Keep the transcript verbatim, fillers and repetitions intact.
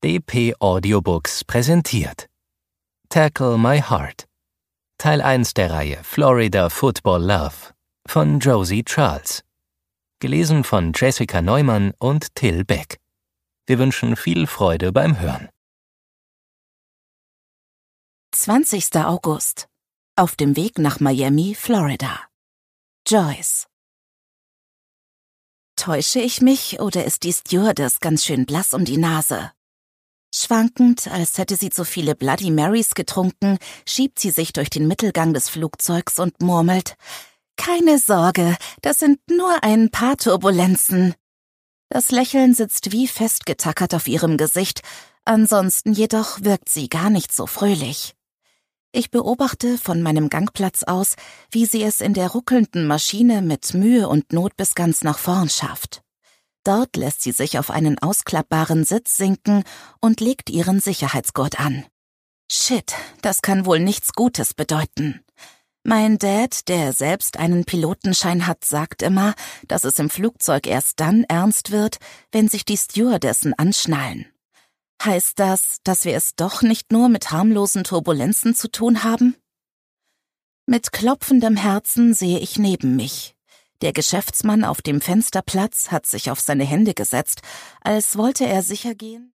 D P Audiobooks präsentiert Tackle My Heart, Teil eins der Reihe Florida Football Love von Josie Charles, gelesen von Jessica Neumann und Till Beck. Wir wünschen viel Freude beim Hören. zwanzigster August. Auf dem Weg nach Miami, Florida. Joyce. Täusche ich mich oder ist die Stewardess ganz schön blass um die Nase? Schwankend, als hätte sie zu viele Bloody Marys getrunken, schiebt sie sich durch den Mittelgang des Flugzeugs und murmelt: »Keine Sorge, das sind nur ein paar Turbulenzen.« Das Lächeln sitzt wie festgetackert auf ihrem Gesicht, ansonsten jedoch wirkt sie gar nicht so fröhlich. Ich beobachte von meinem Gangplatz aus, wie sie es in der ruckelnden Maschine mit Mühe und Not bis ganz nach vorn schafft. Dort lässt sie sich auf einen ausklappbaren Sitz sinken und legt ihren Sicherheitsgurt an. Shit, das kann wohl nichts Gutes bedeuten. Mein Dad, der selbst einen Pilotenschein hat, sagt immer, dass es im Flugzeug erst dann ernst wird, wenn sich die Stewardessen anschnallen. Heißt das, dass wir es doch nicht nur mit harmlosen Turbulenzen zu tun haben? Mit klopfendem Herzen sehe ich neben mich. Der Geschäftsmann auf dem Fensterplatz hat sich auf seine Hände gesetzt, als wollte er sicher gehen.